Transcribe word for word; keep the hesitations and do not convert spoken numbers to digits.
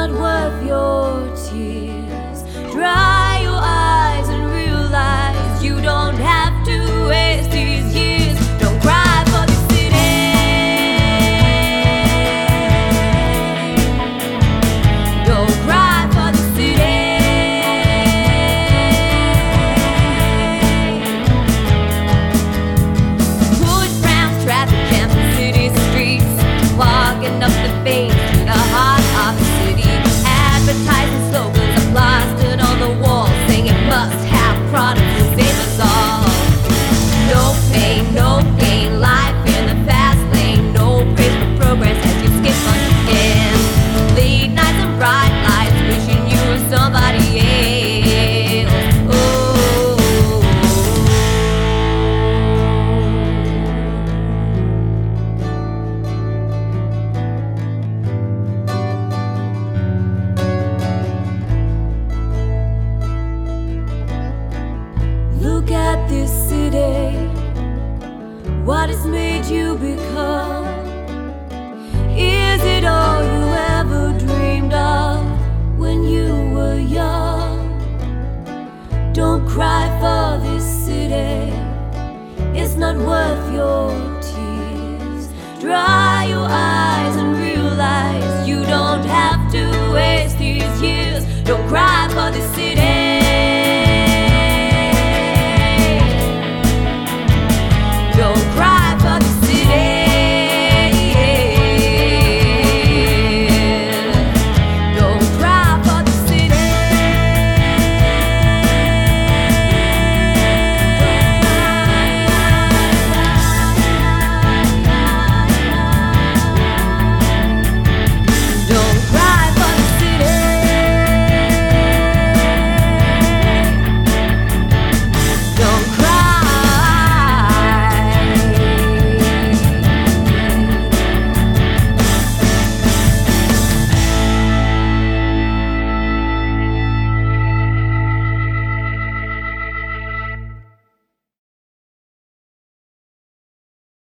not worth your tears. Dry your eyes and realize you don't have to waste these years. Don't cry for the city. Don't cry for the city. Wood ramps, traffic jams, the city's streets, clogging up the veins to the heart of the city. Advertising slogans are plastered on the wall, saying must have products to save us all. No pain, no gain, life in the fast lane. No praise for progress as you skip again. Late nights and bright lights, wishing you were somebody else. Oh. Look at this city, what has made you become? Is it all you ever dreamed of when you were young? Don't cry for this city, it's not worth your tears. Dry your eyes and realize you don't have to waste these years. Don't cry for this city.